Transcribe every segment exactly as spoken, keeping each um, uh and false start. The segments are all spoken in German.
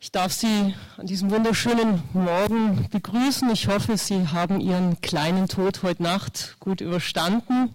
Ich darf Sie an diesem wunderschönen Morgen begrüßen. Ich hoffe, Sie haben Ihren kleinen Tod heute Nacht gut überstanden,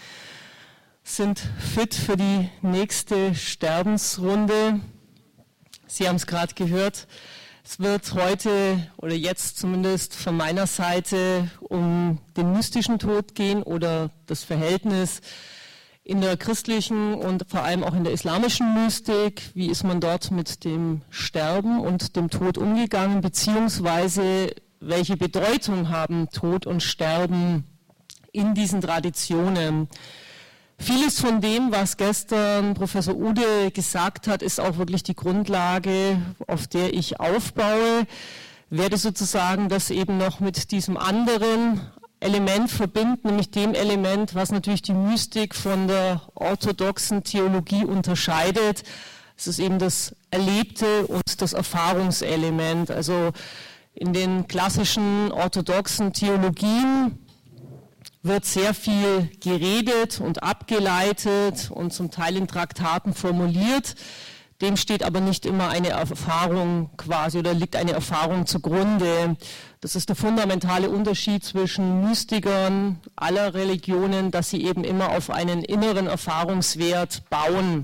sind fit für die nächste Sterbensrunde. Sie haben es gerade gehört. Es wird heute oder jetzt zumindest von meiner Seite um den mystischen Tod gehen oder das Verhältnis in der christlichen und vor allem auch in der islamischen Mystik. Wie ist man dort mit dem Sterben und dem Tod umgegangen, beziehungsweise welche Bedeutung haben Tod und Sterben in diesen Traditionen? Vieles von dem, was gestern Professor Ude gesagt hat, ist auch wirklich die Grundlage, auf der ich aufbaue. Werde sozusagen das eben noch mit diesem anderen Element verbinden, nämlich dem Element, was natürlich die Mystik von der orthodoxen Theologie unterscheidet. Es ist eben das Erlebte und das Erfahrungselement. Also in den klassischen orthodoxen Theologien wird sehr viel geredet und abgeleitet und zum Teil in Traktaten formuliert. Dem steht aber nicht immer eine Erfahrung quasi oder liegt eine Erfahrung zugrunde. Das ist der fundamentale Unterschied zwischen Mystikern aller Religionen, dass sie eben immer auf einen inneren Erfahrungswert bauen.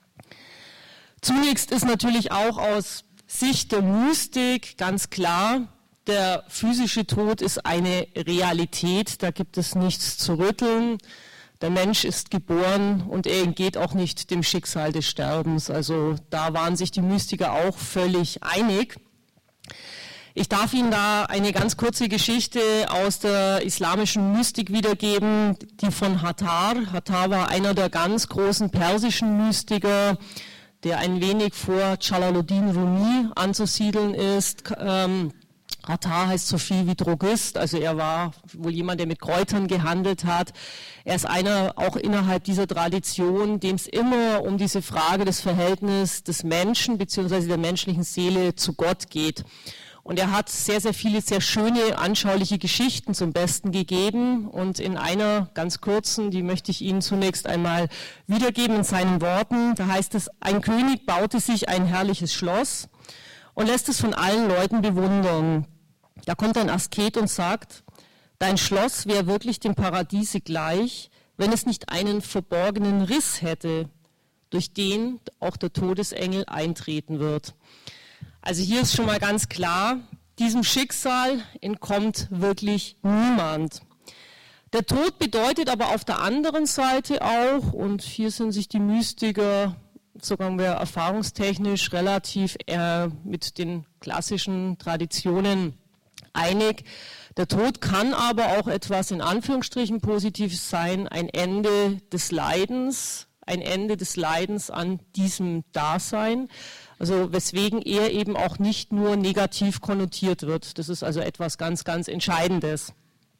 Zunächst ist natürlich auch aus Sicht der Mystik ganz klar, der physische Tod ist eine Realität, da gibt es nichts zu rütteln. Der Mensch ist geboren und er entgeht auch nicht dem Schicksal des Sterbens. Also da waren sich die Mystiker auch völlig einig. Ich darf Ihnen da eine ganz kurze Geschichte aus der islamischen Mystik wiedergeben, die von Hattar. Hattar war einer der ganz großen persischen Mystiker, der ein wenig vor Jalaluddin Rumi anzusiedeln ist. Ähm, Hattar heißt so viel wie Drogist, also er war wohl jemand, der mit Kräutern gehandelt hat. Er ist einer auch innerhalb dieser Tradition, dem es immer um diese Frage des Verhältnisses des Menschen bzw. der menschlichen Seele zu Gott geht. Und er hat sehr, sehr viele, sehr schöne, anschauliche Geschichten zum Besten gegeben. Und in einer ganz kurzen, die möchte ich Ihnen zunächst einmal wiedergeben in seinen Worten. Da heißt es, ein König baute sich ein herrliches Schloss und lässt es von allen Leuten bewundern. Da kommt ein Asket und sagt, dein Schloss wäre wirklich dem Paradiese gleich, wenn es nicht einen verborgenen Riss hätte, durch den auch der Todesengel eintreten wird. Also hier ist schon mal ganz klar, diesem Schicksal entkommt wirklich niemand. Der Tod bedeutet aber auf der anderen Seite auch, und hier sind sich die Mystiker, sagen wir erfahrungstechnisch relativ äh, mit den klassischen Traditionen einig. Der Tod kann aber auch etwas in Anführungsstrichen Positives sein, ein Ende des Leidens, ein Ende des Leidens an diesem Dasein, also weswegen er eben auch nicht nur negativ konnotiert wird. Das ist also etwas ganz, ganz Entscheidendes.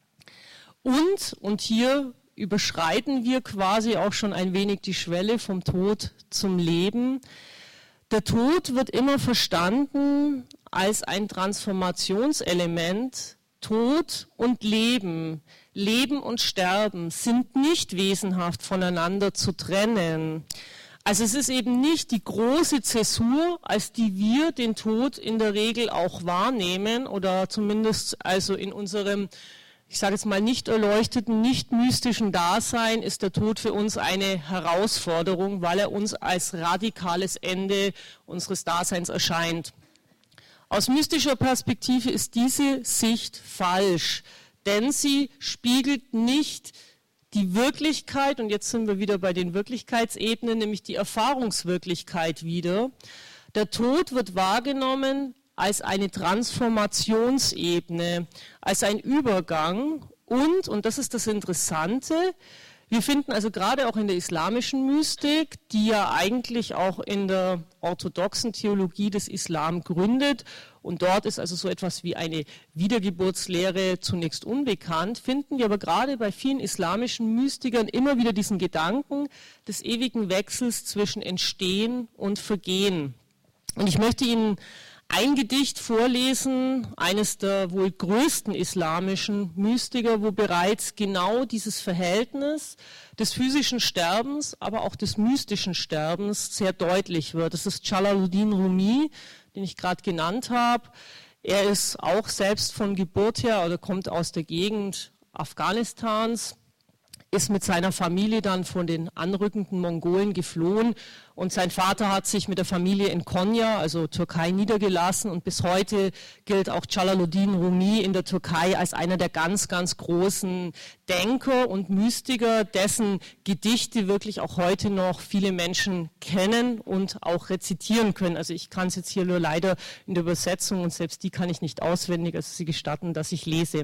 Und, und hier überschreiten wir quasi auch schon ein wenig die Schwelle vom Tod zum Leben. Der Tod wird immer verstanden als ein Transformationselement. Tod und Leben, Leben und Sterben sind nicht wesenhaft voneinander zu trennen. Also es ist eben nicht die große Zäsur, als die wir den Tod in der Regel auch wahrnehmen oder zumindest also in unserem, ich sage jetzt mal, nicht erleuchteten, nicht mystischen Dasein ist der Tod für uns eine Herausforderung, weil er uns als radikales Ende unseres Daseins erscheint. Aus mystischer Perspektive ist diese Sicht falsch, denn sie spiegelt nicht die Wirklichkeit, und jetzt sind wir wieder bei den Wirklichkeitsebenen, nämlich die Erfahrungswirklichkeit wider. Der Tod wird wahrgenommen als eine Transformationsebene, als ein Übergang und, und das ist das Interessante, wir finden also gerade auch in der islamischen Mystik, die ja eigentlich auch in der orthodoxen Theologie des Islam gründet, und dort ist also so etwas wie eine Wiedergeburtslehre zunächst unbekannt, finden wir aber gerade bei vielen islamischen Mystikern immer wieder diesen Gedanken des ewigen Wechsels zwischen Entstehen und Vergehen. Und ich möchte Ihnen ein Gedicht vorlesen, eines der wohl größten islamischen Mystiker, wo bereits genau dieses Verhältnis des physischen Sterbens, aber auch des mystischen Sterbens sehr deutlich wird. Das ist Jalaluddin Rumi, den ich gerade genannt habe. Er ist auch selbst von Geburt her oder kommt aus der Gegend Afghanistans, ist mit seiner Familie dann von den anrückenden Mongolen geflohen und sein Vater hat sich mit der Familie in Konya, also Türkei, niedergelassen und bis heute gilt auch Celaluddin Rumi in der Türkei als einer der ganz, ganz großen Denker und Mystiker, dessen Gedichte wirklich auch heute noch viele Menschen kennen und auch rezitieren können. Also ich kann es jetzt hier nur leider in der Übersetzung und selbst die kann ich nicht auswendig, also Sie gestatten, dass ich lese.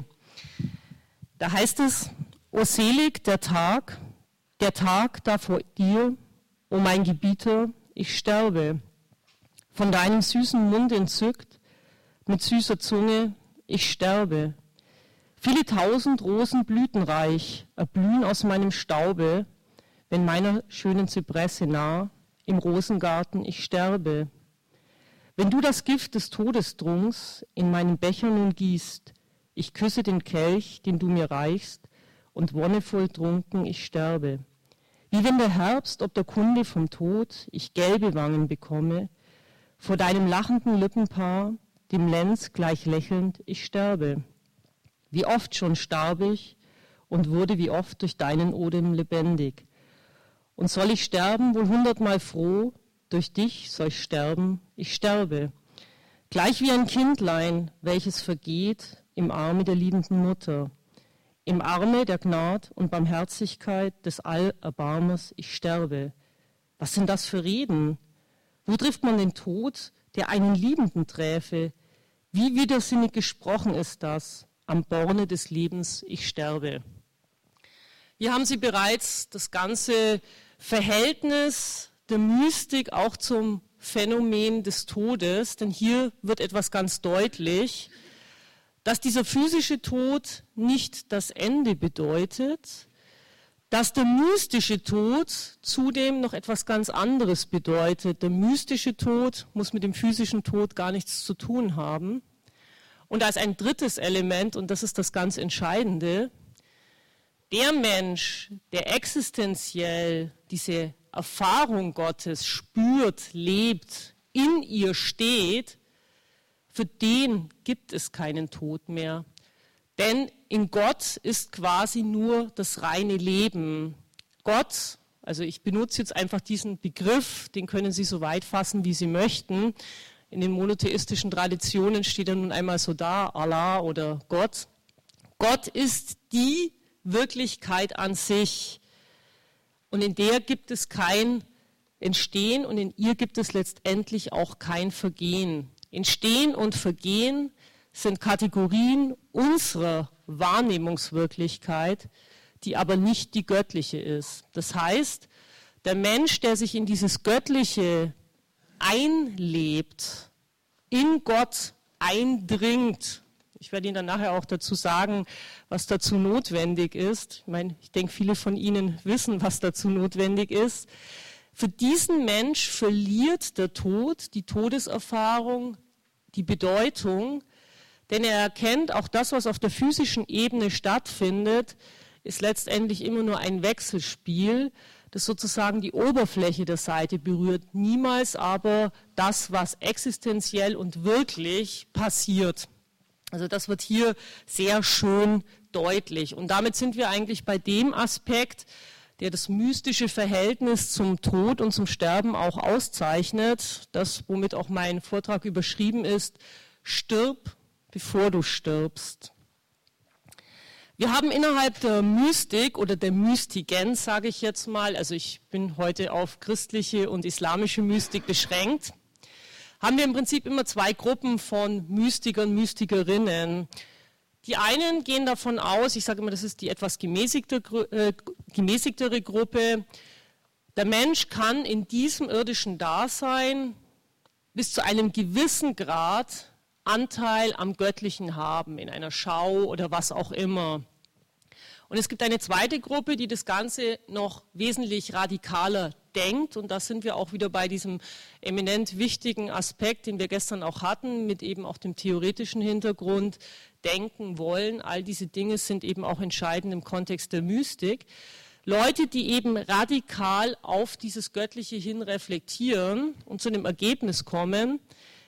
Da heißt es: O selig der Tag, der Tag da vor dir, o mein Gebieter, ich sterbe. Von deinem süßen Mund entzückt, mit süßer Zunge, ich sterbe. Viele tausend Rosen blütenreich erblühen aus meinem Staube, wenn meiner schönen Zypresse nah, im Rosengarten ich sterbe. Wenn du das Gift des Todestrunks in meinen Becher nun gießt, ich küsse den Kelch, den du mir reichst, und wonnevoll trunken ich sterbe. Wie wenn der Herbst ob der Kunde vom Tod ich gelbe Wangen bekomme, vor deinem lachenden Lippenpaar, dem Lenz gleich lächelnd, ich sterbe. Wie oft schon starb ich und wurde wie oft durch deinen Odem lebendig. Und soll ich sterben, wohl hundertmal froh, durch dich soll ich sterben, ich sterbe. Gleich wie ein Kindlein, welches vergeht im Arme der liebenden Mutter. Im Arme der Gnad und Barmherzigkeit des Allerbarmers ich sterbe. Was sind das für Reden? Wo trifft man den Tod, der einen Liebenden träfe? Wie widersinnig gesprochen ist das, am Borne des Lebens ich sterbe. Hier haben Sie bereits das ganze Verhältnis der Mystik auch zum Phänomen des Todes, denn hier wird etwas ganz deutlich, dass dieser physische Tod nicht das Ende bedeutet, dass der mystische Tod zudem noch etwas ganz anderes bedeutet. Der mystische Tod muss mit dem physischen Tod gar nichts zu tun haben. Und als ein drittes Element, und das ist das ganz Entscheidende, der Mensch, der existenziell diese Erfahrung Gottes spürt, lebt, in ihr steht, für den gibt es keinen Tod mehr. Denn in Gott ist quasi nur das reine Leben. Gott, also ich benutze jetzt einfach diesen Begriff, den können Sie so weit fassen, wie Sie möchten. In den monotheistischen Traditionen steht er nun einmal so da, Allah oder Gott. Gott ist die Wirklichkeit an sich. Und in der gibt es kein Entstehen und in ihr gibt es letztendlich auch kein Vergehen. Entstehen und Vergehen sind Kategorien unserer Wahrnehmungswirklichkeit, die aber nicht die göttliche ist. Das heißt, der Mensch, der sich in dieses Göttliche einlebt, in Gott eindringt, ich werde Ihnen dann nachher auch dazu sagen, was dazu notwendig ist. Ich meine, ich denke, viele von Ihnen wissen, was dazu notwendig ist. Für diesen Mensch verliert der Tod, die Todeserfahrung, die Bedeutung, denn er erkennt, auch das, was auf der physischen Ebene stattfindet, ist letztendlich immer nur ein Wechselspiel, das sozusagen die Oberfläche der Seite berührt, niemals aber das, was existenziell und wirklich passiert. Also das wird hier sehr schön deutlich. Und damit sind wir eigentlich bei dem Aspekt, der das mystische Verhältnis zum Tod und zum Sterben auch auszeichnet, das, womit auch mein Vortrag überschrieben ist: Stirb, bevor du stirbst. Wir haben innerhalb der Mystik oder der Mystigen, sage ich jetzt mal, also ich bin heute auf christliche und islamische Mystik beschränkt, haben wir im Prinzip immer zwei Gruppen von Mystikern, Mystikerinnen. Die einen gehen davon aus, ich sage immer, das ist die etwas gemäßigte, äh, gemäßigtere Gruppe, der Mensch kann in diesem irdischen Dasein bis zu einem gewissen Grad Anteil am Göttlichen haben, in einer Schau oder was auch immer. Und es gibt eine zweite Gruppe, die das Ganze noch wesentlich radikaler denkt, und da sind wir auch wieder bei diesem eminent wichtigen Aspekt, den wir gestern auch hatten, mit eben auch dem theoretischen Hintergrund, denken wollen. All diese Dinge sind eben auch entscheidend im Kontext der Mystik. Leute, die eben radikal auf dieses Göttliche hin reflektieren und zu einem Ergebnis kommen,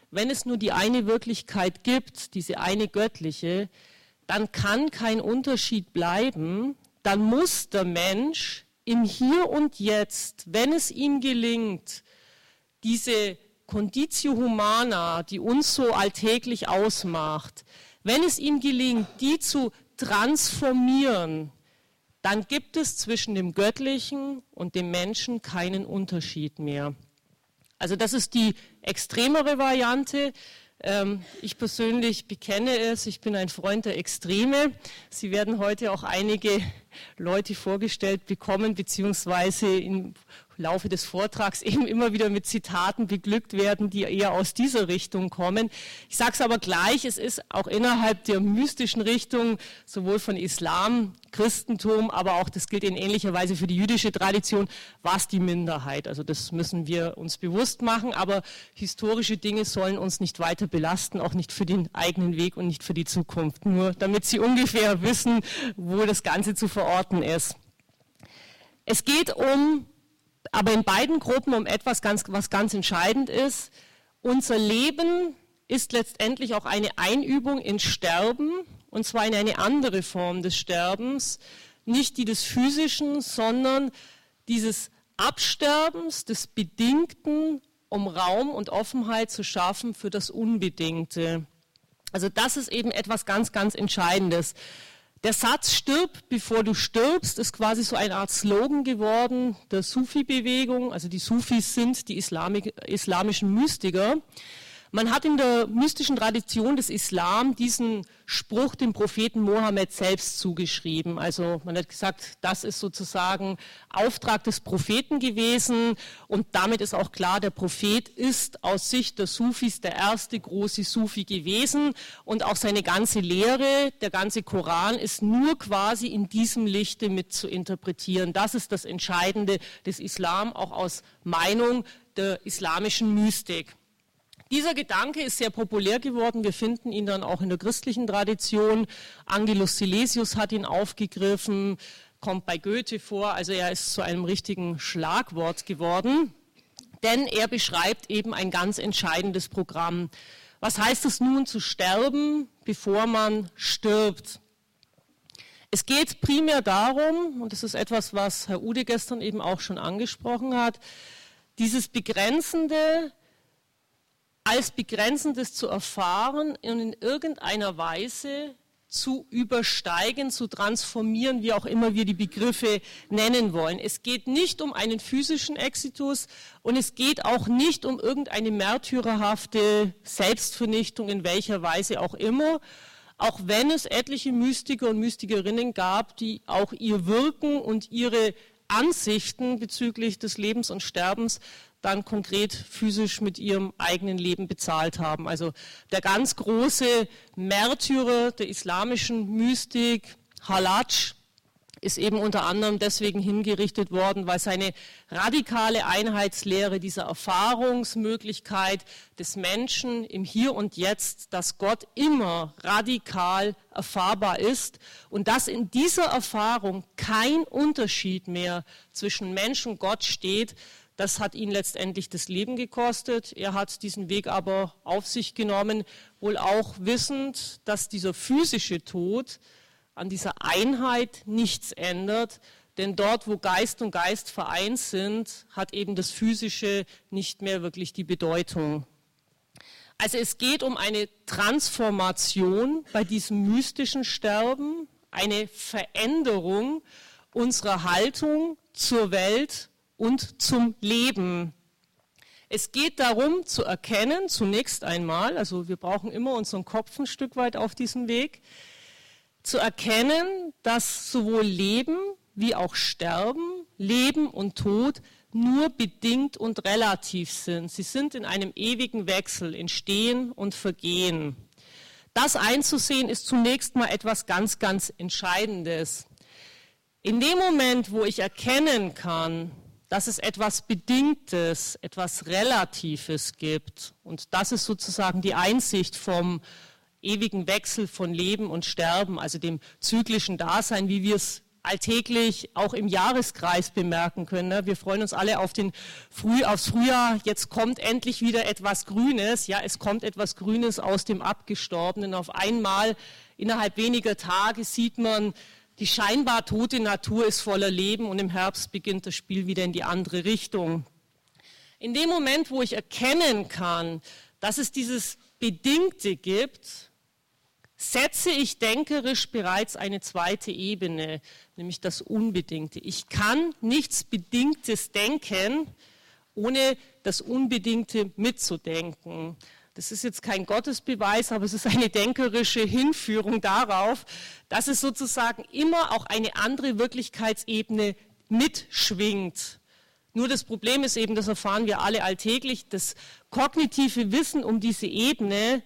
wenn es nur die eine Wirklichkeit gibt, diese eine göttliche, dann kann kein Unterschied bleiben, dann muss der Mensch im Hier und Jetzt, wenn es ihm gelingt, diese Conditio Humana, die uns so alltäglich ausmacht, wenn es ihm gelingt, die zu transformieren, dann gibt es zwischen dem Göttlichen und dem Menschen keinen Unterschied mehr. Also das ist die extremere Variante. Ich persönlich bekenne es, ich bin ein Freund der Extreme. Sie werden heute auch einige Leute vorgestellt bekommen, beziehungsweise im Laufe des Vortrags eben immer wieder mit Zitaten beglückt werden, die eher aus dieser Richtung kommen. Ich sage es aber gleich, es ist auch innerhalb der mystischen Richtung, sowohl von Islam, Christentum, aber auch, das gilt in ähnlicher Weise für die jüdische Tradition, was die Minderheit. Also das müssen wir uns bewusst machen, aber historische Dinge sollen uns nicht weiter belasten, auch nicht für den eigenen Weg und nicht für die Zukunft, nur damit Sie ungefähr wissen, wo das Ganze zu verorten ist. Es geht um aber in beiden Gruppen um etwas, ganz, was ganz entscheidend ist. Unser Leben ist letztendlich auch eine Einübung in Sterben, und zwar in eine andere Form des Sterbens, nicht die des Physischen, sondern dieses Absterbens, des Bedingten, um Raum und Offenheit zu schaffen für das Unbedingte. Also das ist eben etwas ganz, ganz Entscheidendes. Der Satz "Stirb, bevor du stirbst" ist quasi so eine Art Slogan geworden der Sufi-Bewegung. Also die Sufis sind die Islamik, islamischen Mystiker. Man hat in der mystischen Tradition des Islam diesen Spruch dem Propheten Mohammed selbst zugeschrieben. Also man hat gesagt, das ist sozusagen Auftrag des Propheten gewesen und damit ist auch klar, der Prophet ist aus Sicht der Sufis der erste große Sufi gewesen und auch seine ganze Lehre, der ganze Koran ist nur quasi in diesem Lichte mit zu interpretieren. Das ist das Entscheidende des Islam, auch aus Meinung der islamischen Mystik. Dieser Gedanke ist sehr populär geworden. Wir finden ihn dann auch in der christlichen Tradition. Angelus Silesius hat ihn aufgegriffen, kommt bei Goethe vor. Also er ist zu einem richtigen Schlagwort geworden, denn er beschreibt eben ein ganz entscheidendes Programm. Was heißt es nun zu sterben, bevor man stirbt? Es geht primär darum, und das ist etwas, was Herr Ude gestern eben auch schon angesprochen hat, dieses Begrenzende als Begrenzendes zu erfahren und in irgendeiner Weise zu übersteigen, zu transformieren, wie auch immer wir die Begriffe nennen wollen. Es geht nicht um einen physischen Exitus und es geht auch nicht um irgendeine märtyrerhafte Selbstvernichtung, in welcher Weise auch immer, auch wenn es etliche Mystiker und Mystikerinnen gab, die auch ihr Wirken und ihre Ansichten bezüglich des Lebens und Sterbens dann konkret physisch mit ihrem eigenen Leben bezahlt haben. Also der ganz große Märtyrer der islamischen Mystik, Halaj, ist eben unter anderem deswegen hingerichtet worden, weil seine radikale Einheitslehre dieser Erfahrungsmöglichkeit des Menschen im Hier und Jetzt, dass Gott immer radikal erfahrbar ist und dass in dieser Erfahrung kein Unterschied mehr zwischen Mensch und Gott steht, das hat ihn letztendlich das Leben gekostet. Er hat diesen Weg aber auf sich genommen, wohl auch wissend, dass dieser physische Tod an dieser Einheit nichts ändert. Denn dort, wo Geist und Geist vereint sind, hat eben das Physische nicht mehr wirklich die Bedeutung. Also es geht um eine Transformation bei diesem mystischen Sterben, eine Veränderung unserer Haltung zur Welt und zum Leben. Es geht darum zu erkennen, zunächst einmal, also wir brauchen immer unseren Kopf ein Stück weit auf diesem Weg, zu erkennen, dass sowohl Leben wie auch Sterben, Leben und Tod nur bedingt und relativ sind. Sie sind in einem ewigen Wechsel, Entstehen und Vergehen. Das einzusehen ist zunächst mal etwas ganz, ganz Entscheidendes. In dem Moment, wo ich erkennen kann, dass es etwas Bedingtes, etwas Relatives gibt. Und das ist sozusagen die Einsicht vom ewigen Wechsel von Leben und Sterben, also dem zyklischen Dasein, wie wir es alltäglich auch im Jahreskreis bemerken können. Wir freuen uns alle auf den Früh, aufs Frühjahr. Jetzt kommt endlich wieder etwas Grünes. Ja, es kommt etwas Grünes aus dem Abgestorbenen. Auf einmal, innerhalb weniger Tage, sieht man, die scheinbar tote Natur ist voller Leben und im Herbst beginnt das Spiel wieder in die andere Richtung. In dem Moment, wo ich erkennen kann, dass es dieses Bedingte gibt, setze ich denkerisch bereits eine zweite Ebene, nämlich das Unbedingte. Ich kann nichts Bedingtes denken, ohne das Unbedingte mitzudenken. Das ist jetzt kein Gottesbeweis, aber es ist eine denkerische Hinführung darauf, dass es sozusagen immer auch eine andere Wirklichkeitsebene mitschwingt. Nur das Problem ist eben, das erfahren wir alle alltäglich, das kognitive Wissen um diese Ebene,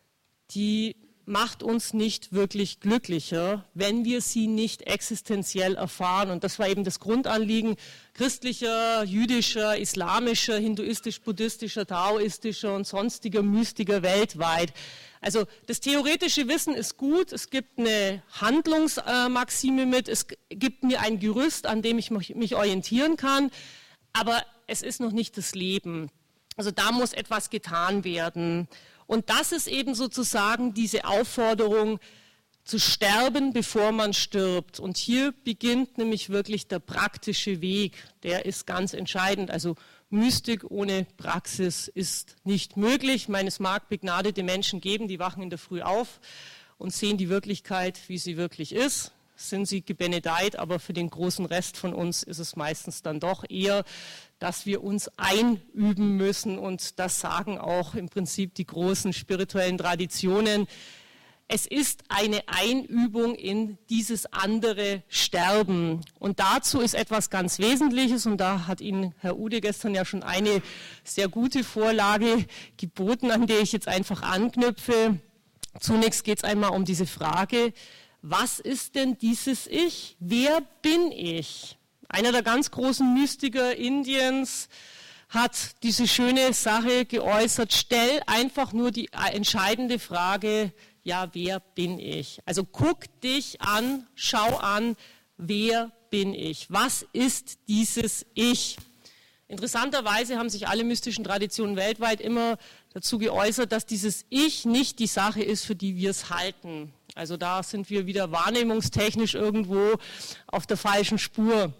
die macht uns nicht wirklich glücklicher, wenn wir sie nicht existenziell erfahren. Und das war eben das Grundanliegen christlicher, jüdischer, islamischer, hinduistisch-buddhistischer, taoistischer und sonstiger Mystiker weltweit. Also das theoretische Wissen ist gut, es gibt eine Handlungsmaxime mit, es gibt mir ein Gerüst, an dem ich mich orientieren kann, aber es ist noch nicht das Leben. Also da muss etwas getan werden. Und das ist eben sozusagen diese Aufforderung, zu sterben, bevor man stirbt. Und hier beginnt nämlich wirklich der praktische Weg. Der ist ganz entscheidend. Also Mystik ohne Praxis ist nicht möglich. Ich meine, es mag begnadete Menschen geben, die wachen in der Früh auf und sehen die Wirklichkeit, wie sie wirklich ist. Sind sie gebenedeit, aber für den großen Rest von uns ist es meistens dann doch eher, dass wir uns einüben müssen, und das sagen auch im Prinzip die großen spirituellen Traditionen. Es ist eine Einübung in dieses andere Sterben. Und dazu ist etwas ganz Wesentliches, und da hat Ihnen Herr Ude gestern ja schon eine sehr gute Vorlage geboten, an der ich jetzt einfach anknüpfe. Zunächst geht es einmal um diese Frage, was ist denn dieses Ich? Wer bin ich? Einer der ganz großen Mystiker Indiens hat diese schöne Sache geäußert, stell einfach nur die entscheidende Frage, ja, wer bin ich? Also guck dich an, schau an, wer bin ich? Was ist dieses Ich? Interessanterweise haben sich alle mystischen Traditionen weltweit immer dazu geäußert, dass dieses Ich nicht die Sache ist, für die wir es halten. Also da sind wir wieder wahrnehmungstechnisch irgendwo auf der falschen Spur.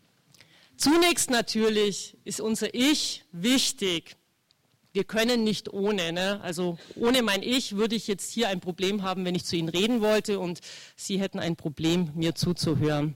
Zunächst natürlich ist unser Ich wichtig. Wir können nicht ohne. Ne? Also ohne mein Ich würde ich jetzt hier ein Problem haben, wenn ich zu Ihnen reden wollte, und Sie hätten ein Problem, mir zuzuhören.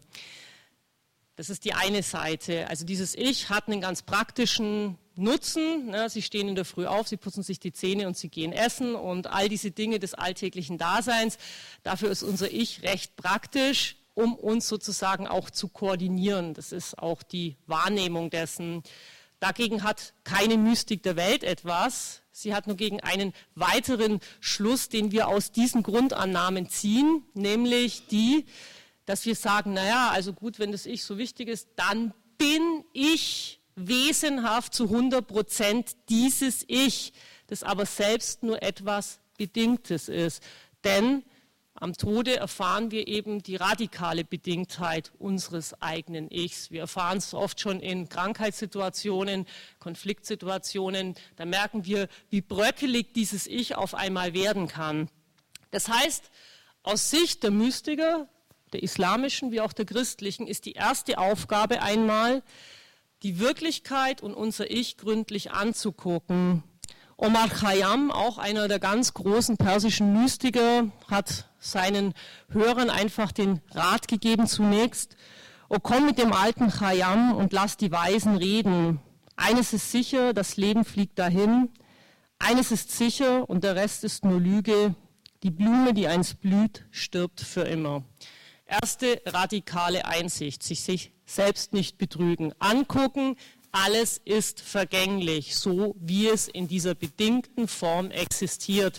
Das ist die eine Seite. Also dieses Ich hat einen ganz praktischen Nutzen. Ne? Sie stehen in der Früh auf, Sie putzen sich die Zähne und Sie gehen essen und all diese Dinge des alltäglichen Daseins. Dafür ist unser Ich recht praktisch, um uns sozusagen auch zu koordinieren. Das ist auch die Wahrnehmung dessen. Dagegen hat keine Mystik der Welt etwas. Sie hat nur gegen einen weiteren Schluss, den wir aus diesen Grundannahmen ziehen, nämlich die, dass wir sagen, naja, also gut, wenn das Ich so wichtig ist, dann bin ich wesenhaft zu hundert Prozent dieses Ich, das aber selbst nur etwas Bedingtes ist. Denn am Tode erfahren wir eben die radikale Bedingtheit unseres eigenen Ichs. Wir erfahren es oft schon in Krankheitssituationen, Konfliktsituationen. Da merken wir, wie bröckelig dieses Ich auf einmal werden kann. Das heißt, aus Sicht der Mystiker, der islamischen wie auch der christlichen, ist die erste Aufgabe einmal, die Wirklichkeit und unser Ich gründlich anzugucken. Omar Khayyam, auch einer der ganz großen persischen Mystiker, hat seinen Hörern einfach den Rat gegeben zunächst: O komm mit dem alten Khayyam und lass die Weisen reden. Eines ist sicher, das Leben fliegt dahin. Eines ist sicher und der Rest ist nur Lüge. Die Blume, die einst blüht, stirbt für immer. Erste radikale Einsicht, sich, sich selbst nicht betrügen, angucken, alles ist vergänglich, so wie es in dieser bedingten Form existiert.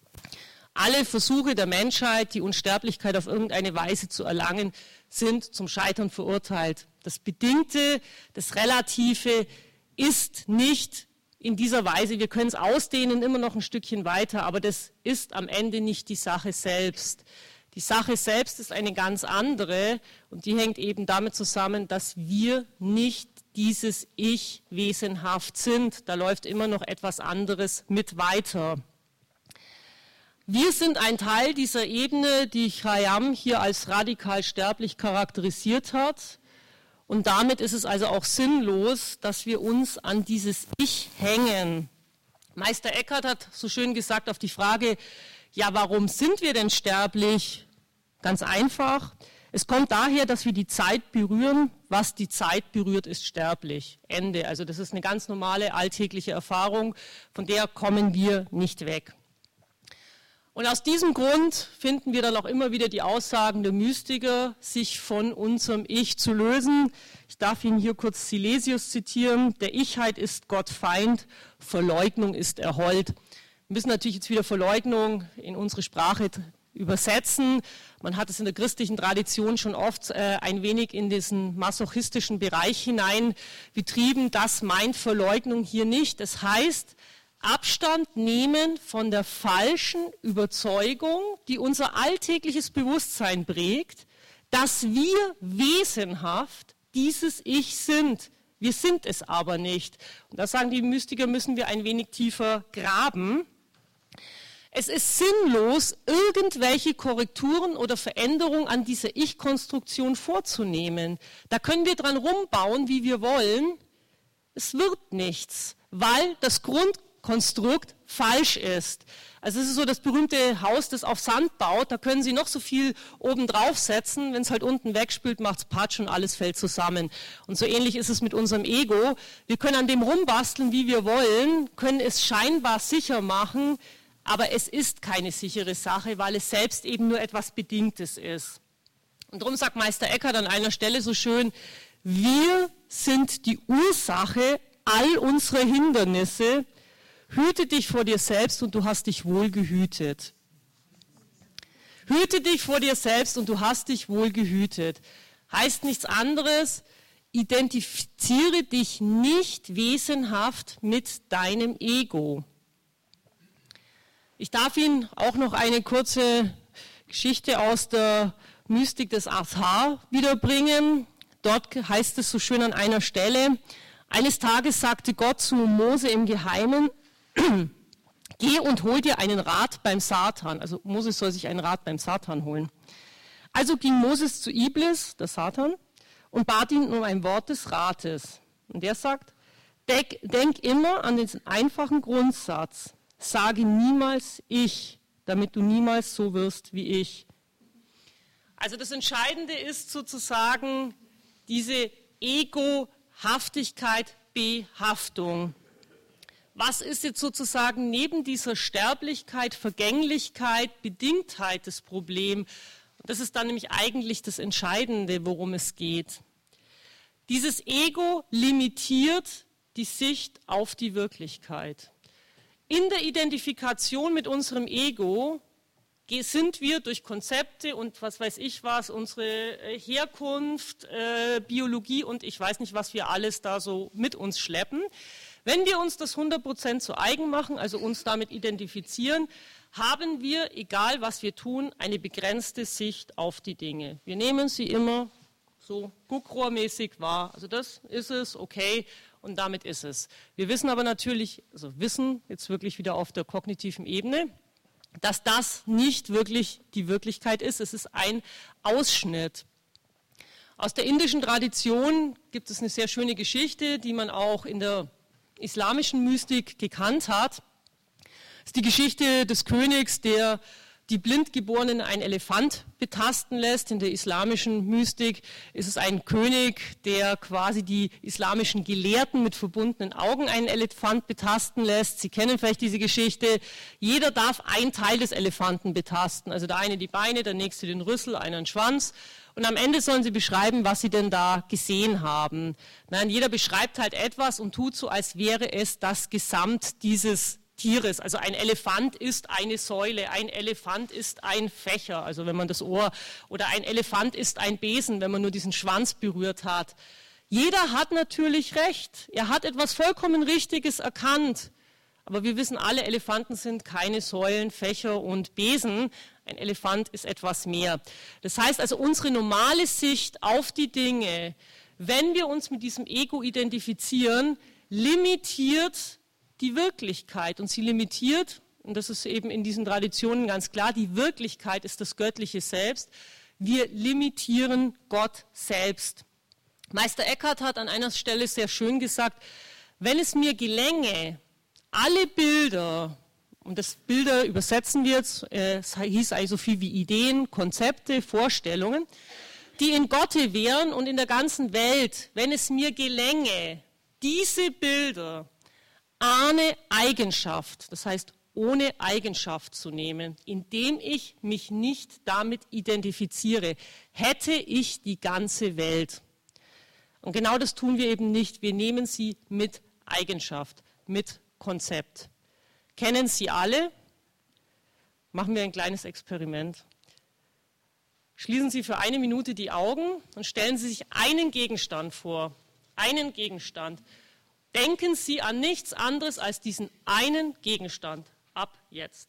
Alle Versuche der Menschheit, die Unsterblichkeit auf irgendeine Weise zu erlangen, sind zum Scheitern verurteilt. Das Bedingte, das Relative ist nicht in dieser Weise, wir können es ausdehnen, immer noch ein Stückchen weiter, aber das ist am Ende nicht die Sache selbst. Die Sache selbst ist eine ganz andere und die hängt eben damit zusammen, dass wir nicht dieses Ich wesenhaft sind. Da läuft immer noch etwas anderes mit weiter. Wir sind ein Teil dieser Ebene, die Khayyam hier als radikal sterblich charakterisiert hat. Und damit ist es also auch sinnlos, dass wir uns an dieses Ich hängen. Meister Eckhart hat so schön gesagt auf die Frage, ja, warum sind wir denn sterblich? Ganz einfach. Es kommt daher, dass wir die Zeit berühren. Was die Zeit berührt, ist sterblich. Ende. Also das ist eine ganz normale alltägliche Erfahrung, von der kommen wir nicht weg. Und aus diesem Grund finden wir dann auch immer wieder die Aussagen der Mystiker, sich von unserem Ich zu lösen. Ich darf Ihnen hier kurz Silesius zitieren. Der Ichheit ist Gott Feind, Verleugnung ist Erhold. Wir müssen natürlich jetzt wieder Verleugnung in unsere Sprache übersetzen. Man hat es in der christlichen Tradition schon oft äh, ein wenig in diesen masochistischen Bereich hinein betrieben. Das meint Verleugnung hier nicht. Das heißt, Abstand nehmen von der falschen Überzeugung, die unser alltägliches Bewusstsein prägt, dass wir wesenhaft dieses Ich sind. Wir sind es aber nicht. Und da sagen die Mystiker, müssen wir ein wenig tiefer graben. Es ist sinnlos, irgendwelche Korrekturen oder Veränderungen an dieser Ich-Konstruktion vorzunehmen. Da können wir dran rumbauen, wie wir wollen. Es wird nichts, weil das Grundkonstrukt falsch ist. Also es ist so das berühmte Haus, das auf Sand baut. Da können Sie noch so viel oben drauf setzen. Wenn es halt unten wegspült, macht es Patsch und alles fällt zusammen. Und so ähnlich ist es mit unserem Ego. Wir können an dem rumbasteln, wie wir wollen, können es scheinbar sicher machen, aber es ist keine sichere Sache, weil es selbst eben nur etwas Bedingtes ist. Und darum sagt Meister Eckhart an einer Stelle so schön, wir sind die Ursache all unserer Hindernisse. Hüte dich vor dir selbst und du hast dich wohl gehütet. Hüte dich vor dir selbst und du hast dich wohl gehütet. Heißt nichts anderes, identifiziere dich nicht wesenhaft mit deinem Ego. Ich darf Ihnen auch noch eine kurze Geschichte aus der Mystik des Azhar wiederbringen. Dort heißt es so schön an einer Stelle, eines Tages sagte Gott zu Mose im Geheimen, geh und hol dir einen Rat beim Satan. Also Moses soll sich einen Rat beim Satan holen. Also ging Moses zu Iblis, der Satan, und bat ihn um ein Wort des Rates. Und der sagt, denk, denk immer an den einfachen Grundsatz, sage niemals ich, damit du niemals so wirst wie ich. Also das Entscheidende ist sozusagen diese Ego-Haftigkeit, Behaftung. Was ist jetzt sozusagen neben dieser Sterblichkeit, Vergänglichkeit, Bedingtheit das Problem? Das ist dann nämlich eigentlich das Entscheidende, worum es geht. Dieses Ego limitiert die Sicht auf die Wirklichkeit. In der Identifikation mit unserem Ego sind wir durch Konzepte und was weiß ich was, unsere Herkunft, äh, Biologie und ich weiß nicht, was wir alles da so mit uns schleppen. Wenn wir uns das hundert Prozent zu eigen machen, also uns damit identifizieren, haben wir, egal was wir tun, eine begrenzte Sicht auf die Dinge. Wir nehmen sie immer so guckrohrmäßig wahr. Also das ist es, okay. Und damit ist es. Wir wissen aber natürlich, also wissen jetzt wirklich wieder auf der kognitiven Ebene, dass das nicht wirklich die Wirklichkeit ist. Es ist ein Ausschnitt. Aus der indischen Tradition gibt es eine sehr schöne Geschichte, die man auch in der islamischen Mystik gekannt hat. Das ist die Geschichte des Königs, der die Blindgeborenen ein Elefant betasten lässt. In der islamischen Mystik ist es ein König, der quasi die islamischen Gelehrten mit verbundenen Augen einen Elefant betasten lässt. Sie kennen vielleicht diese Geschichte. Jeder darf einen Teil des Elefanten betasten. Also der eine die Beine, der nächste den Rüssel, einer den Schwanz. Und am Ende sollen sie beschreiben, was sie denn da gesehen haben. Nein, jeder beschreibt halt etwas und tut so, als wäre es das Gesamt dieses Tieres. Also ein Elefant ist eine Säule, ein Elefant ist ein Fächer, also wenn man das Ohr, oder ein Elefant ist ein Besen, wenn man nur diesen Schwanz berührt hat. Jeder hat natürlich recht. Er hat etwas vollkommen Richtiges erkannt. Aber wir wissen alle, Elefanten sind keine Säulen, Fächer und Besen. Ein Elefant ist etwas mehr. Das heißt also, unsere normale Sicht auf die Dinge, wenn wir uns mit diesem Ego identifizieren, limitiert die Wirklichkeit. Und sie limitiert, und das ist eben in diesen Traditionen ganz klar, die Wirklichkeit ist das göttliche Selbst. Wir limitieren Gott selbst. Meister Eckhart hat an einer Stelle sehr schön gesagt, wenn es mir gelänge, alle Bilder, und das Bilder übersetzen wir jetzt, äh, es hieß also so viel wie Ideen, Konzepte, Vorstellungen, die in Gotte wären und in der ganzen Welt, wenn es mir gelänge, diese Bilder ohne Eigenschaft, das heißt ohne Eigenschaft zu nehmen, indem ich mich nicht damit identifiziere, hätte ich die ganze Welt. Und genau das tun wir eben nicht. Wir nehmen sie mit Eigenschaft, mit Konzept. Kennen Sie alle? Machen wir ein kleines Experiment. Schließen Sie für eine Minute die Augen und stellen Sie sich einen Gegenstand vor. Einen Gegenstand. Denken Sie an nichts anderes als diesen einen Gegenstand. Ab jetzt.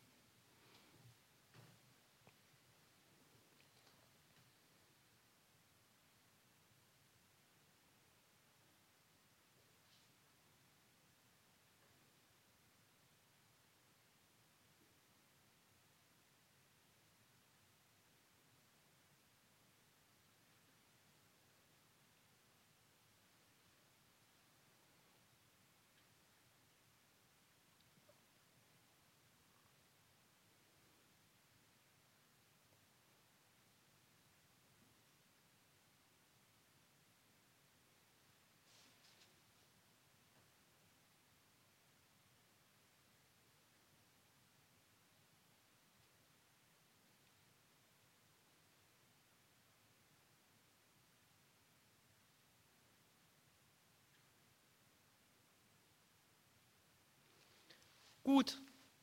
Gut.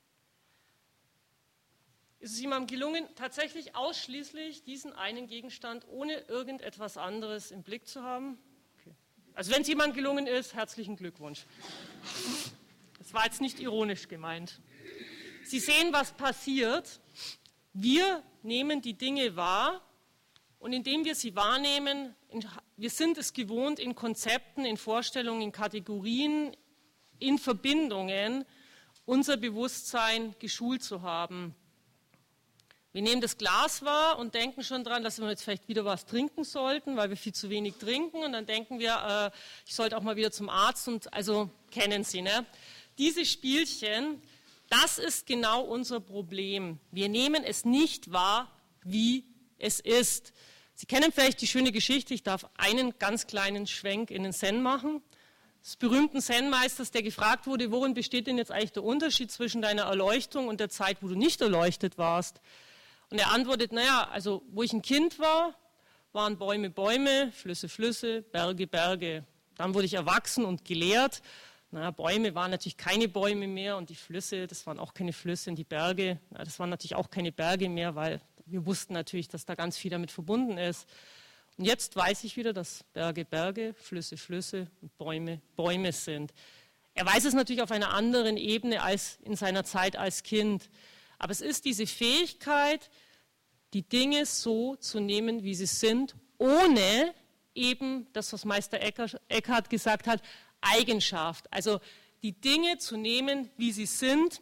Ist es jemandem gelungen, tatsächlich ausschließlich diesen einen Gegenstand ohne irgendetwas anderes im Blick zu haben? Okay. Also wenn es jemandem gelungen ist, herzlichen Glückwunsch. Das war jetzt nicht ironisch gemeint. Sie sehen, was passiert. Wir nehmen die Dinge wahr und indem wir sie wahrnehmen, wir sind es gewohnt, in Konzepten, in Vorstellungen, in Kategorien, in Verbindungen, unser Bewusstsein geschult zu haben. Wir nehmen das Glas wahr und denken schon dran, dass wir jetzt vielleicht wieder was trinken sollten, weil wir viel zu wenig trinken. Und dann denken wir, äh, ich sollte auch mal wieder zum Arzt. Und also kennen Sie, ne? Diese Spielchen, das ist genau unser Problem. Wir nehmen es nicht wahr, wie es ist. Sie kennen vielleicht die schöne Geschichte, ich darf einen ganz kleinen Schwenk in den Zen machen. Des berühmten Zen-Meisters, der gefragt wurde, worin besteht denn jetzt eigentlich der Unterschied zwischen deiner Erleuchtung und der Zeit, wo du nicht erleuchtet warst? Und er antwortet, naja, also wo ich ein Kind war, waren Bäume Bäume, Flüsse Flüsse, Berge Berge. Dann wurde ich erwachsen und gelehrt. Naja, Bäume waren natürlich keine Bäume mehr und die Flüsse, das waren auch keine Flüsse und die Berge, na, das waren natürlich auch keine Berge mehr, weil wir wussten natürlich, dass da ganz viel damit verbunden ist. Und jetzt weiß ich wieder, dass Berge Berge, Flüsse Flüsse und Bäume Bäume sind. Er weiß es natürlich auf einer anderen Ebene als in seiner Zeit als Kind. Aber es ist diese Fähigkeit, die Dinge so zu nehmen, wie sie sind, ohne eben das, was Meister Eckhart gesagt hat, Eigenschaft. Also die Dinge zu nehmen, wie sie sind,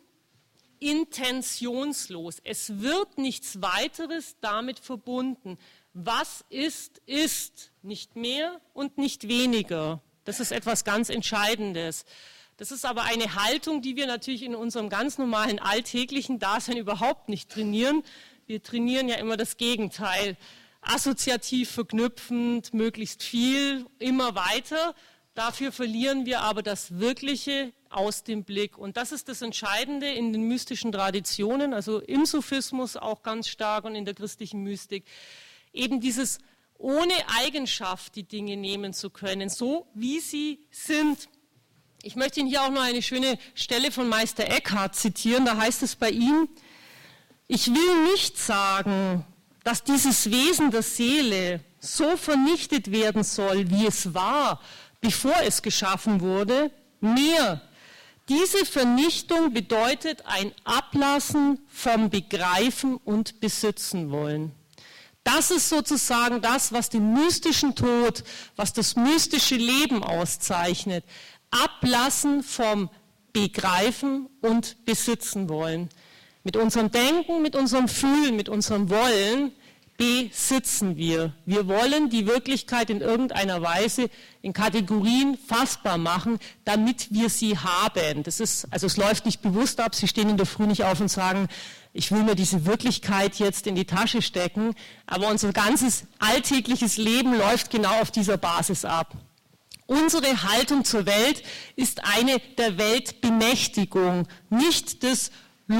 intentionslos. Es wird nichts weiteres damit verbunden. Was ist, ist. Nicht mehr und nicht weniger. Das ist etwas ganz Entscheidendes. Das ist aber eine Haltung, die wir natürlich in unserem ganz normalen alltäglichen Dasein überhaupt nicht trainieren. Wir trainieren ja immer das Gegenteil. Assoziativ verknüpfend, möglichst viel, immer weiter. Dafür verlieren wir aber das Wirkliche aus dem Blick. Und das ist das Entscheidende in den mystischen Traditionen, also im Sufismus auch ganz stark und in der christlichen Mystik. Eben dieses ohne Eigenschaft die Dinge nehmen zu können, so wie sie sind. Ich möchte Ihnen hier auch noch eine schöne Stelle von Meister Eckhart zitieren. Da heißt es bei ihm, ich will nicht sagen, dass dieses Wesen der Seele so vernichtet werden soll, wie es war, bevor es geschaffen wurde. Mehr, Diese Vernichtung bedeutet ein Ablassen vom Begreifen und Besitzen wollen. Das ist sozusagen das, was den mystischen Tod, was das mystische Leben auszeichnet. Ablassen vom Begreifen und Besitzen wollen. Mit unserem Denken, mit unserem Fühlen, mit unserem Wollen besitzen wir. Wir wollen die Wirklichkeit in irgendeiner Weise in Kategorien fassbar machen, damit wir sie haben. Das ist, also es läuft nicht bewusst ab. Sie stehen in der Früh nicht auf und sagen, ich will mir diese Wirklichkeit jetzt in die Tasche stecken. Aber unser ganzes alltägliches Leben läuft genau auf dieser Basis ab. Unsere Haltung zur Welt ist eine der Weltbemächtigung, nicht des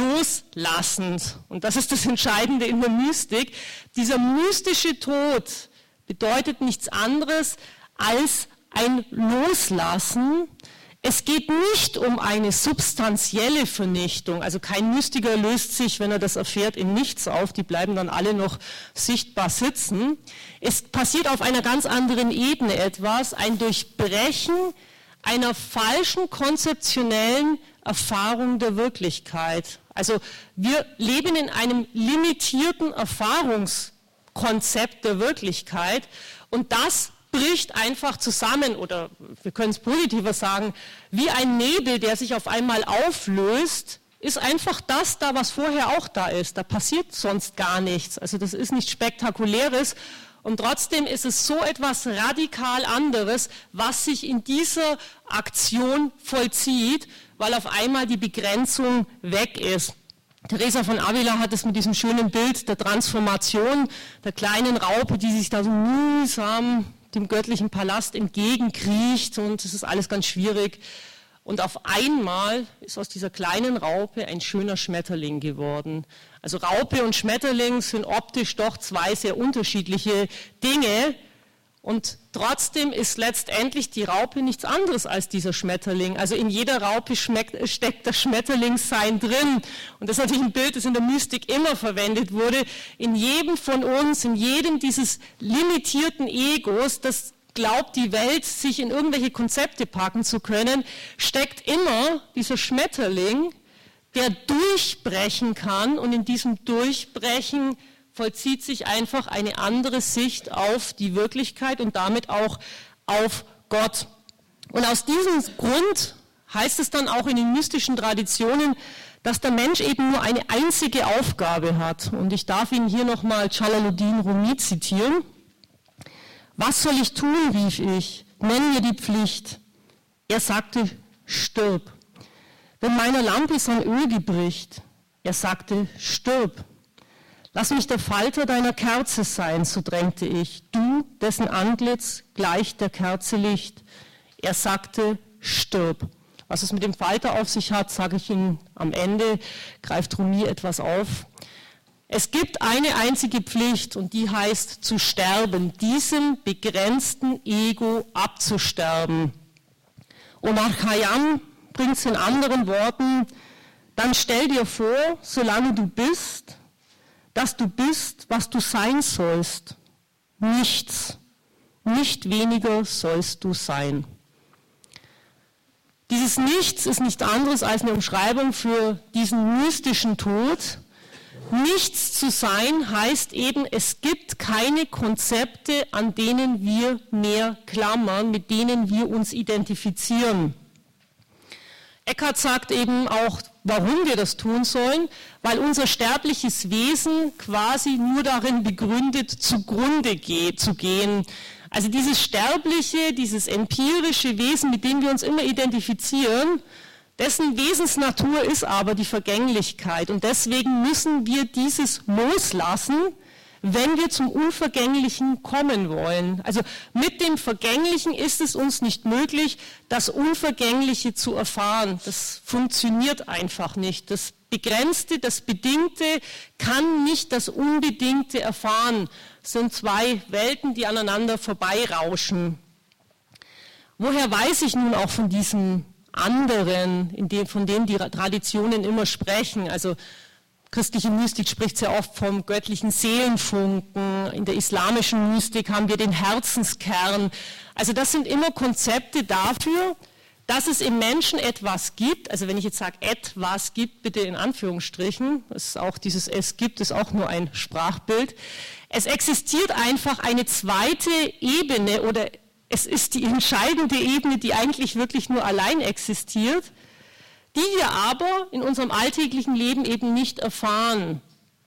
Loslassens. Und das ist das Entscheidende in der Mystik. Dieser mystische Tod bedeutet nichts anderes als ein Loslassen. Es geht nicht um eine substanzielle Vernichtung. Also kein Mystiker löst sich, wenn er das erfährt, in nichts auf. Die bleiben dann alle noch sichtbar sitzen. Es passiert auf einer ganz anderen Ebene etwas, ein Durchbrechen einer falschen konzeptionellen Erfahrung der Wirklichkeit. Also wir leben in einem limitierten Erfahrungskonzept der Wirklichkeit und das bricht einfach zusammen, oder wir können es positiver sagen, wie ein Nebel, der sich auf einmal auflöst, ist einfach das da, was vorher auch da ist. Da passiert sonst gar nichts. Also das ist nichts Spektakuläres. Und trotzdem ist es so etwas radikal anderes, was sich in dieser Aktion vollzieht, weil auf einmal die Begrenzung weg ist. Teresa von Avila hat es mit diesem schönen Bild der Transformation, der kleinen Raupe, die sich da so mühsam dem göttlichen Palast entgegenkriecht, und es ist alles ganz schwierig. Und auf einmal ist aus dieser kleinen Raupe ein schöner Schmetterling geworden. Also Raupe und Schmetterling sind optisch doch zwei sehr unterschiedliche Dinge. Und trotzdem ist letztendlich die Raupe nichts anderes als dieser Schmetterling. Also in jeder Raupe schmeckt, steckt das Schmetterlingssein drin. Und das ist natürlich ein Bild, das in der Mystik immer verwendet wurde. In jedem von uns, in jedem dieses limitierten Egos, das glaubt, die Welt sich in irgendwelche Konzepte packen zu können, steckt immer dieser Schmetterling, der durchbrechen kann, und in diesem Durchbrechen vollzieht sich einfach eine andere Sicht auf die Wirklichkeit und damit auch auf Gott. Und aus diesem Grund heißt es dann auch in den mystischen Traditionen, dass der Mensch eben nur eine einzige Aufgabe hat. Und ich darf Ihnen hier nochmal Jalaluddin Rumi zitieren. Was soll ich tun, rief ich, nenn mir die Pflicht. Er sagte, stirb. Wenn meiner Lampe sein Öl gebricht, er sagte, stirb. Lass mich der Falter deiner Kerze sein, so drängte ich, du, dessen Antlitz gleicht der Kerze Licht. Er sagte, stirb. Was es mit dem Falter auf sich hat, sage ich Ihnen am Ende, greift Rumi etwas auf. Es gibt eine einzige Pflicht, und die heißt zu sterben, diesem begrenzten Ego abzusterben. Omar Khayyam bringt es in anderen Worten, dann stell dir vor, solange du bist, dass du bist, was du sein sollst. Nichts, nicht weniger sollst du sein. Dieses Nichts ist nichts anderes als eine Umschreibung für diesen mystischen Tod. Nichts zu sein heißt eben, es gibt keine Konzepte, an denen wir mehr klammern, mit denen wir uns identifizieren. Eckhart sagt eben auch, warum wir das tun sollen, weil unser sterbliches Wesen quasi nur darin begründet, zugrunde geht, zu gehen. Also dieses sterbliche, dieses empirische Wesen, mit dem wir uns immer identifizieren, dessen Wesensnatur ist aber die Vergänglichkeit. Und deswegen müssen wir dieses loslassen, wenn wir zum Unvergänglichen kommen wollen. Also mit dem Vergänglichen ist es uns nicht möglich, das Unvergängliche zu erfahren. Das funktioniert einfach nicht. Das Begrenzte, das Bedingte kann nicht das Unbedingte erfahren. Es sind zwei Welten, die aneinander vorbeirauschen. Woher weiß ich nun auch von diesem anderen, in dem, von dem die Traditionen immer sprechen? Also christliche Mystik spricht sehr oft vom göttlichen Seelenfunken. In der islamischen Mystik haben wir den Herzenskern. Also das sind immer Konzepte dafür, dass es im Menschen etwas gibt, also wenn ich jetzt sage etwas gibt, bitte in Anführungsstrichen, das ist auch dieses es gibt, ist auch nur ein Sprachbild. Es existiert einfach eine zweite Ebene oder es ist die entscheidende Ebene, die eigentlich wirklich nur allein existiert, die wir aber in unserem alltäglichen Leben eben nicht erfahren.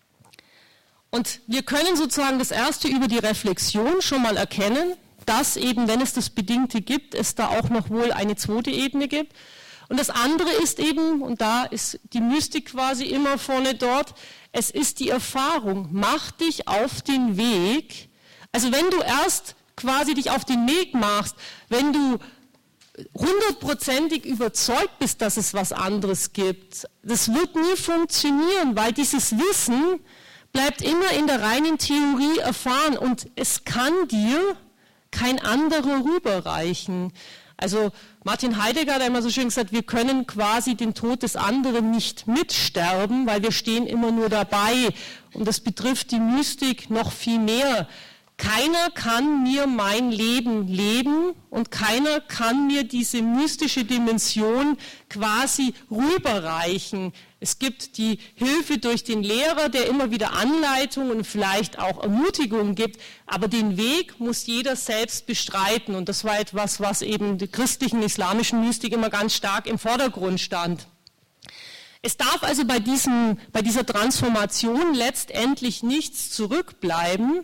Und wir können sozusagen das Erste über die Reflexion schon mal erkennen, dass eben, wenn es das Bedingte gibt, es da auch noch wohl eine zweite Ebene gibt. Und das andere ist eben, und da ist die Mystik quasi immer vorne dort, es ist die Erfahrung. Mach dich auf den Weg. Also wenn du erst quasi dich auf den Weg machst, wenn du hundertprozentig überzeugt bist, dass es was anderes gibt, das wird nie funktionieren, weil dieses Wissen bleibt immer in der reinen Theorie erfahren und es kann dir kein anderer rüberreichen. Also Martin Heidegger hat einmal so schön gesagt, wir können quasi den Tod des anderen nicht mitsterben, weil wir stehen immer nur dabei. Und das betrifft die Mystik noch viel mehr. Keiner kann mir mein Leben leben und keiner kann mir diese mystische Dimension quasi rüberreichen. Es gibt die Hilfe durch den Lehrer, der immer wieder Anleitungen und vielleicht auch Ermutigungen gibt, aber den Weg muss jeder selbst bestreiten. Und das war etwas, was eben der christlichen, islamischen Mystik immer ganz stark im Vordergrund stand. Es darf also bei, diesem, bei dieser Transformation letztendlich nichts zurückbleiben.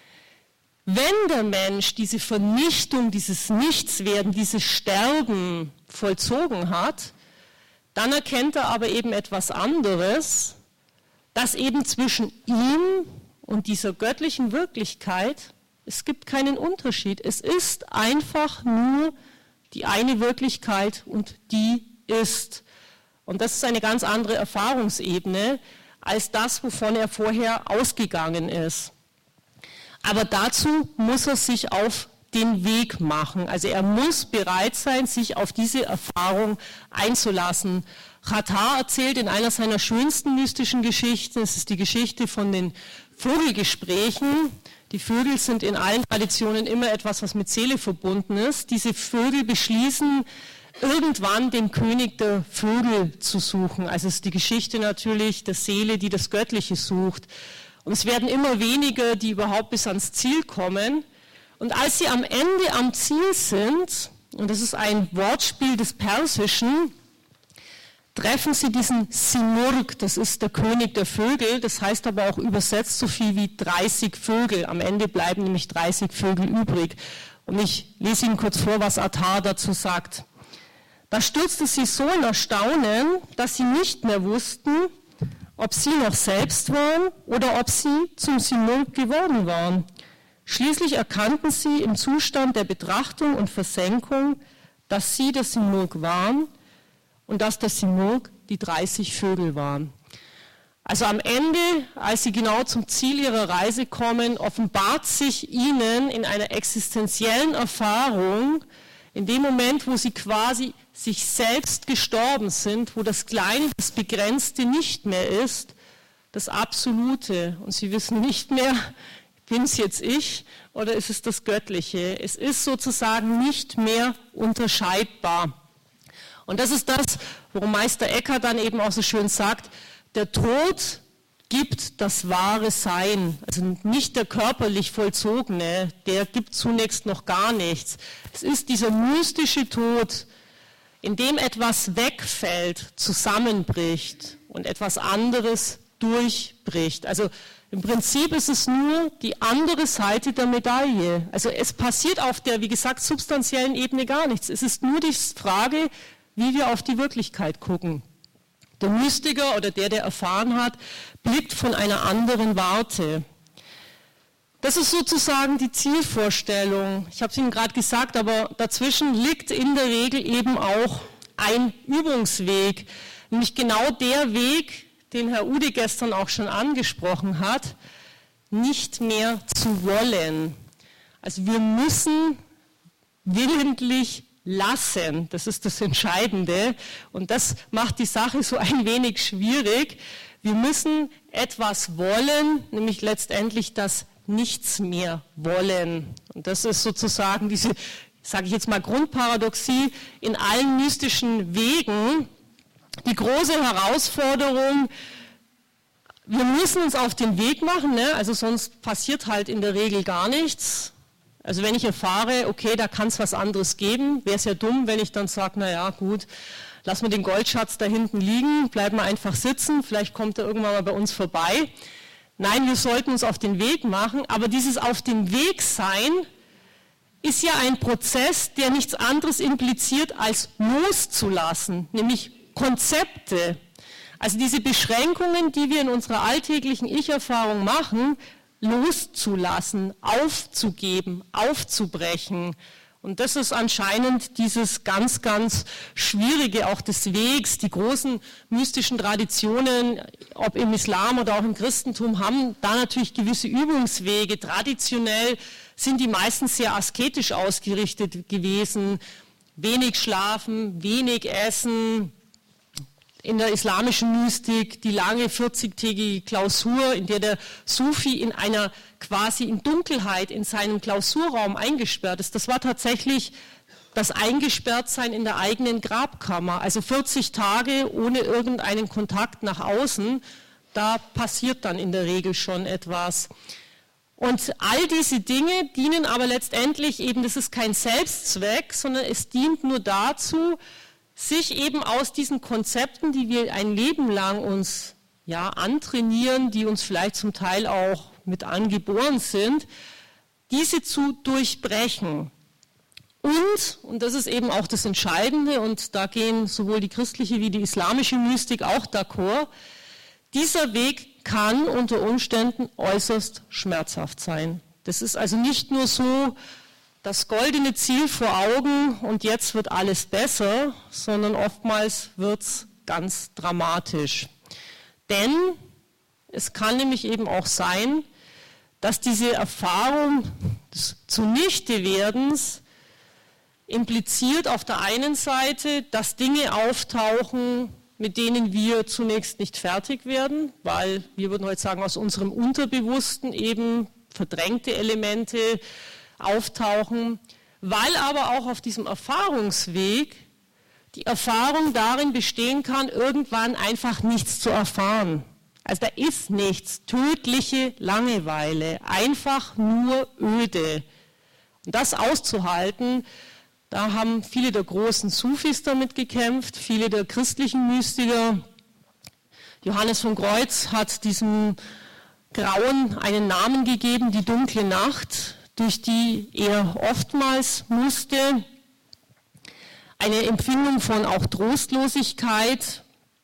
Wenn der Mensch diese Vernichtung, dieses Nichtswerden, dieses Sterben vollzogen hat, dann erkennt er aber eben etwas anderes, dass eben zwischen ihm und dieser göttlichen Wirklichkeit, es gibt keinen Unterschied. Es ist einfach nur die eine Wirklichkeit und die ist. Und das ist eine ganz andere Erfahrungsebene als das, wovon er vorher ausgegangen ist. Aber dazu muss er sich auf den Weg machen. Also er muss bereit sein, sich auf diese Erfahrung einzulassen. Chata erzählt in einer seiner schönsten mystischen Geschichten, es ist die Geschichte von den Vogelgesprächen. Die Vögel sind in allen Traditionen immer etwas, was mit Seele verbunden ist. Diese Vögel beschließen, irgendwann den König der Vögel zu suchen. Also es ist die Geschichte natürlich der Seele, die das Göttliche sucht. Und es werden immer weniger, die überhaupt bis ans Ziel kommen. Und als sie am Ende am Ziel sind, und das ist ein Wortspiel des Persischen, treffen sie diesen Simurg, das ist der König der Vögel, das heißt aber auch übersetzt so viel wie dreißig Vögel. Am Ende bleiben nämlich dreißig Vögel übrig. Und ich lese Ihnen kurz vor, was Attar dazu sagt. Da stürzte sie so in Erstaunen, dass sie nicht mehr wussten, ob sie noch selbst waren oder ob sie zum Simurg geworden waren. Schließlich erkannten sie im Zustand der Betrachtung und Versenkung, dass sie der Simurg waren und dass der Simurg die dreißig Vögel waren. Also am Ende, als sie genau zum Ziel ihrer Reise kommen, offenbart sich ihnen in einer existenziellen Erfahrung, in dem Moment, wo sie quasi sich selbst gestorben sind, wo das Kleine, das Begrenzte nicht mehr ist, das Absolute. Und sie wissen nicht mehr, bin es jetzt ich oder ist es das Göttliche? Es ist sozusagen nicht mehr unterscheidbar. Und das ist das, worum Meister Eckhart dann eben auch so schön sagt, der Tod gibt das wahre Sein, also nicht der körperlich Vollzogene, der gibt zunächst noch gar nichts. Es ist dieser mystische Tod, in dem etwas wegfällt, zusammenbricht und etwas anderes durchbricht. Also im Prinzip ist es nur die andere Seite der Medaille. Also es passiert auf der, wie gesagt, substanziellen Ebene gar nichts. Es ist nur die Frage, wie wir auf die Wirklichkeit gucken. Der Mystiker oder der, der erfahren hat, blickt von einer anderen Warte. Das ist sozusagen die Zielvorstellung. Ich habe es Ihnen gerade gesagt, aber dazwischen liegt in der Regel eben auch ein Übungsweg, nämlich genau der Weg, den Herr Ude gestern auch schon angesprochen hat, nicht mehr zu wollen. Also wir müssen willentlich lassen, das ist das Entscheidende und das macht die Sache so ein wenig schwierig. Wir müssen etwas wollen, nämlich letztendlich das Nichts mehr wollen. Und das ist sozusagen diese sage ich jetzt mal, Grundparadoxie in allen mystischen Wegen, die große Herausforderung, wir müssen uns auf den Weg machen, ne? Also sonst passiert halt in der Regel gar nichts. Also wenn ich erfahre, okay, da kann es was anderes geben, wäre es ja dumm, wenn ich dann sage, naja gut, lassen wir den Goldschatz da hinten liegen, bleiben wir einfach sitzen, vielleicht kommt er irgendwann mal bei uns vorbei. Nein, wir sollten uns auf den Weg machen, aber dieses auf den Weg sein ist ja ein Prozess, der nichts anderes impliziert als loszulassen, nämlich Konzepte. Also diese Beschränkungen, die wir in unserer alltäglichen Ich-Erfahrung machen, loszulassen, aufzugeben, aufzubrechen. Und das ist anscheinend dieses ganz, ganz Schwierige auch des Wegs. Die großen mystischen Traditionen, ob im Islam oder auch im Christentum, haben da natürlich gewisse Übungswege. Traditionell sind die meistens sehr asketisch ausgerichtet gewesen. Wenig schlafen, wenig essen. In der islamischen Mystik die lange vierzigtägige Klausur, in der der Sufi in einer quasi in Dunkelheit in seinem Klausurraum eingesperrt ist. Das war tatsächlich das Eingesperrtsein in der eigenen Grabkammer. Also vierzig Tage ohne irgendeinen Kontakt nach außen. Da passiert dann in der Regel schon etwas. Und all diese Dinge dienen aber letztendlich eben, das ist kein Selbstzweck, sondern es dient nur dazu, sich eben aus diesen Konzepten, die wir ein Leben lang uns ja antrainieren, die uns vielleicht zum Teil auch mit angeboren sind, diese zu durchbrechen. Und, und das ist eben auch das Entscheidende, und da gehen sowohl die christliche wie die islamische Mystik auch d'accord, dieser Weg kann unter Umständen äußerst schmerzhaft sein. Das ist also nicht nur so, das goldene Ziel vor Augen und jetzt wird alles besser, sondern oftmals wird es ganz dramatisch. Denn es kann nämlich eben auch sein, dass diese Erfahrung des Zunichtewerdens impliziert auf der einen Seite, dass Dinge auftauchen, mit denen wir zunächst nicht fertig werden, weil wir würden heute sagen, aus unserem Unterbewussten eben verdrängte Elemente auftauchen, weil aber auch auf diesem Erfahrungsweg die Erfahrung darin bestehen kann, irgendwann einfach nichts zu erfahren. Also da ist nichts, tödliche Langeweile, einfach nur öde. Und das auszuhalten, da haben viele der großen Sufis damit gekämpft, viele der christlichen Mystiker. Johannes von Kreuz hat diesem Grauen einen Namen gegeben, die dunkle Nacht, durch die er oftmals musste, eine Empfindung von auch Trostlosigkeit.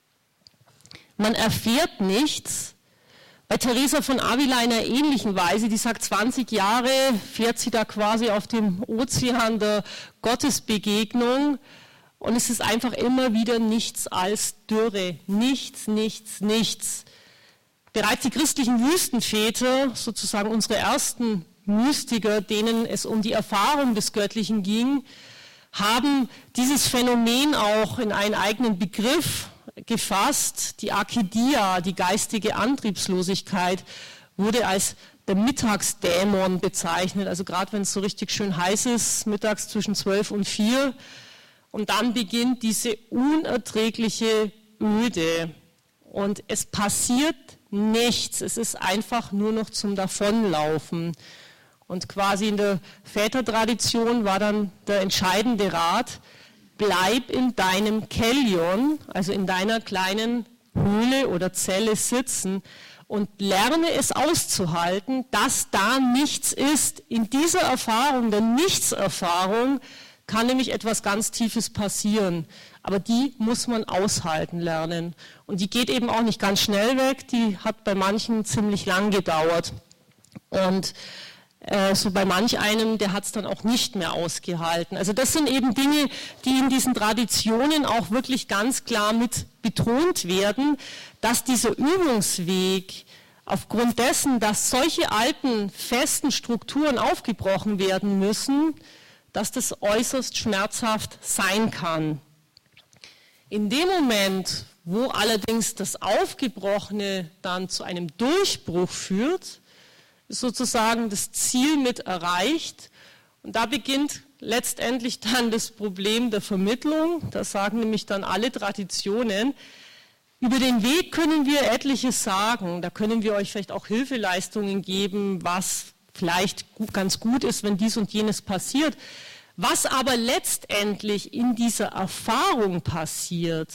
Man erfährt nichts. Bei Teresa von Avila in einer ähnlichen Weise, die sagt, zwanzig Jahre fährt sie da quasi auf dem Ozean der Gottesbegegnung und es ist einfach immer wieder nichts als Dürre, nichts, nichts, nichts. Bereits die christlichen Wüstenväter, sozusagen unsere ersten Mystiker, denen es um die Erfahrung des Göttlichen ging, haben dieses Phänomen auch in einen eigenen Begriff gefasst. Die Akedia, die geistige Antriebslosigkeit, wurde als der Mittagsdämon bezeichnet. Also gerade wenn es so richtig schön heiß ist, mittags zwischen zwölf und vier. Und dann beginnt diese unerträgliche Öde. Und es passiert nichts. Es ist einfach nur noch zum Davonlaufen. Und quasi in der Vätertradition war dann der entscheidende Rat, bleib in deinem Kellion, also in deiner kleinen Höhle oder Zelle sitzen und lerne es auszuhalten, dass da nichts ist. In dieser Erfahrung, der Nichtserfahrung, kann nämlich etwas ganz Tiefes passieren. Aber die muss man aushalten lernen. Und die geht eben auch nicht ganz schnell weg, die hat bei manchen ziemlich lang gedauert. Und äh, so bei manch einem, der hat es dann auch nicht mehr ausgehalten. Also das sind eben Dinge, die in diesen Traditionen auch wirklich ganz klar mit betont werden, dass dieser Übungsweg aufgrund dessen, dass solche alten, festen Strukturen aufgebrochen werden müssen, dass das äußerst schmerzhaft sein kann. In dem Moment, wo allerdings das Aufgebrochene dann zu einem Durchbruch führt, ist sozusagen das Ziel mit erreicht. Und da beginnt letztendlich dann das Problem der Vermittlung. Das sagen nämlich dann alle Traditionen. Über den Weg können wir etliches sagen. Da können wir euch vielleicht auch Hilfeleistungen geben, was vielleicht ganz gut ist, wenn dies und jenes passiert. Was aber letztendlich in dieser Erfahrung passiert,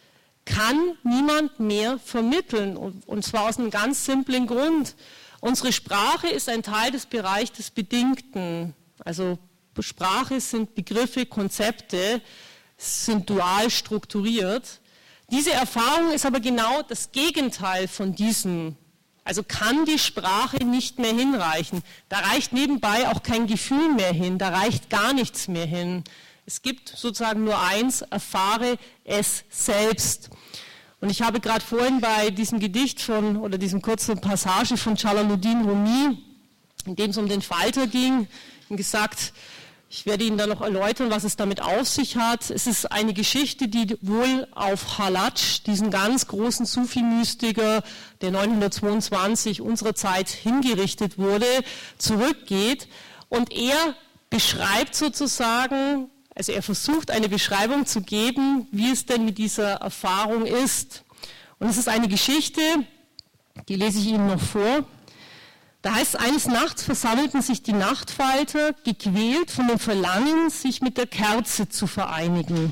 kann niemand mehr vermitteln. Und zwar aus einem ganz simplen Grund. Unsere Sprache ist ein Teil des Bereichs des Bedingten. Also Sprache sind Begriffe, Konzepte, sind dual strukturiert. Diese Erfahrung ist aber genau das Gegenteil von diesem. Also kann die Sprache nicht mehr hinreichen. Da reicht nebenbei auch kein Gefühl mehr hin, da reicht gar nichts mehr hin. Es gibt sozusagen nur eins, erfahre es selbst. Und ich habe gerade vorhin bei diesem Gedicht von, oder diesem kurzen Passage von Jalaluddin Rumi, in dem es um den Falter ging, gesagt, ich werde Ihnen dann noch erläutern, was es damit auf sich hat. Es ist eine Geschichte, die wohl auf Halaj, diesen ganz großen Sufi-Mystiker, der neunhundertzweiundzwanzig unserer Zeit hingerichtet wurde, zurückgeht. Und er beschreibt sozusagen, also er versucht eine Beschreibung zu geben, wie es denn mit dieser Erfahrung ist. Und es ist eine Geschichte, die lese ich Ihnen noch vor. Da heißt es, eines Nachts versammelten sich die Nachtfalter, gequält von dem Verlangen, sich mit der Kerze zu vereinigen.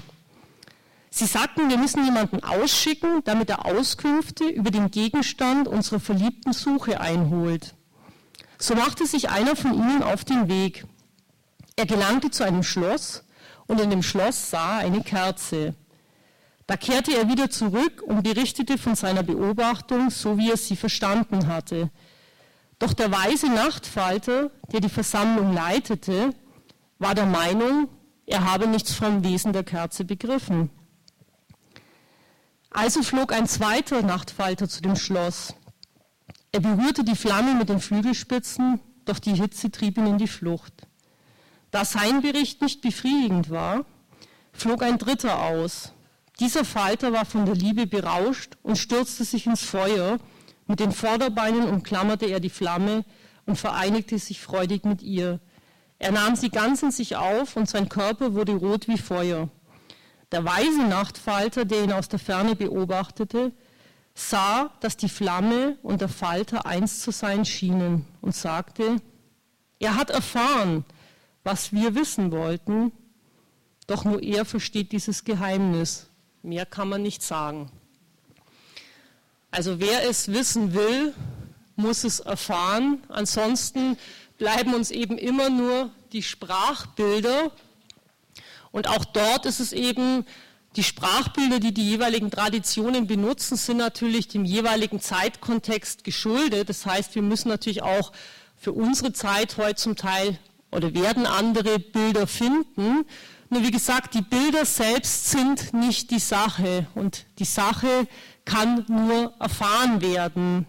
Sie sagten, wir müssen jemanden ausschicken, damit er Auskünfte über den Gegenstand unserer verliebten Suche einholt. So machte sich einer von ihnen auf den Weg. Er gelangte zu einem Schloss und in dem Schloss sah er eine Kerze. Da kehrte er wieder zurück und berichtete von seiner Beobachtung, so wie er sie verstanden hatte. Doch der weise Nachtfalter, der die Versammlung leitete, war der Meinung, er habe nichts vom Wesen der Kerze begriffen. Also flog ein zweiter Nachtfalter zu dem Schloss. Er berührte die Flamme mit den Flügelspitzen, doch die Hitze trieb ihn in die Flucht. Da sein Bericht nicht befriedigend war, flog ein dritter aus. Dieser Falter war von der Liebe berauscht und stürzte sich ins Feuer. Mit den Vorderbeinen umklammerte er die Flamme und vereinigte sich freudig mit ihr. Er nahm sie ganz in sich auf und sein Körper wurde rot wie Feuer. Der weise Nachtfalter, der ihn aus der Ferne beobachtete, sah, dass die Flamme und der Falter eins zu sein schienen und sagte, er hat erfahren, was wir wissen wollten, doch nur er versteht dieses Geheimnis. Mehr kann man nicht sagen. Also wer es wissen will, muss es erfahren. Ansonsten bleiben uns eben immer nur die Sprachbilder. Und auch dort ist es eben, die Sprachbilder, die die jeweiligen Traditionen benutzen, sind natürlich dem jeweiligen Zeitkontext geschuldet. Das heißt, wir müssen natürlich auch für unsere Zeit heute zum Teil oder werden andere Bilder finden. Nur wie gesagt, die Bilder selbst sind nicht die Sache und die Sache kann nur erfahren werden.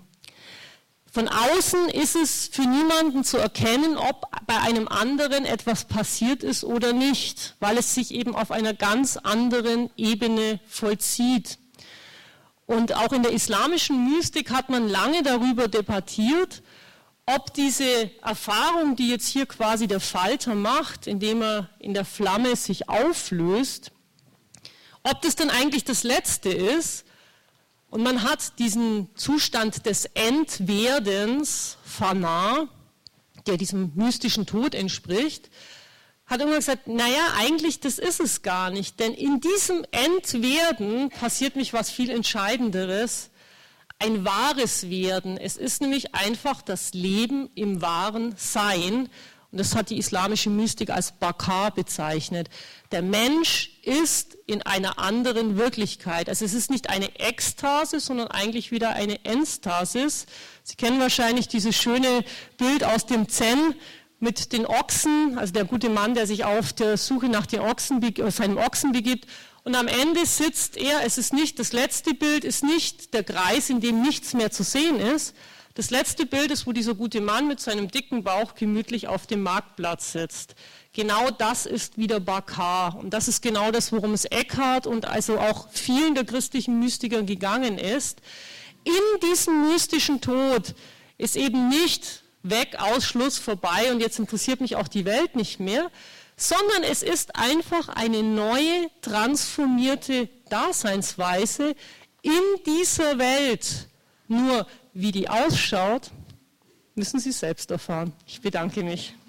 Von außen ist es für niemanden zu erkennen, ob bei einem anderen etwas passiert ist oder nicht, weil es sich eben auf einer ganz anderen Ebene vollzieht. Und auch in der islamischen Mystik hat man lange darüber debattiert, ob diese Erfahrung, die jetzt hier quasi der Falter macht, indem er in der Flamme sich auflöst, ob das dann eigentlich das Letzte ist. Und man hat diesen Zustand des Entwerdens, Fana, der diesem mystischen Tod entspricht, hat immer gesagt, naja, eigentlich das ist es gar nicht, denn in diesem Entwerden passiert mich was viel Entscheidenderes, ein wahres Werden. Es ist nämlich einfach das Leben im wahren Sein. Und das hat die islamische Mystik als Baka bezeichnet. Der Mensch ist in einer anderen Wirklichkeit. Also es ist nicht eine Ekstase, sondern eigentlich wieder eine Enstasis. Sie kennen wahrscheinlich dieses schöne Bild aus dem Zen mit den Ochsen, also der gute Mann, der sich auf der Suche nach den Ochsen, seinem Ochsen begibt. Und am Ende sitzt er, es ist nicht, das letzte Bild ist nicht der Kreis, in dem nichts mehr zu sehen ist. Das letzte Bild ist, wo dieser gute Mann mit seinem dicken Bauch gemütlich auf dem Marktplatz sitzt. Genau das ist wieder Baka. Und das ist genau das, worum es Eckhart und also auch vielen der christlichen Mystiker gegangen ist. In diesem mystischen Tod ist eben nicht weg, Ausschluss, vorbei und jetzt interessiert mich auch die Welt nicht mehr, sondern es ist einfach eine neue, transformierte Daseinsweise in dieser Welt. Nur wie die ausschaut, müssen Sie selbst erfahren. Ich bedanke mich.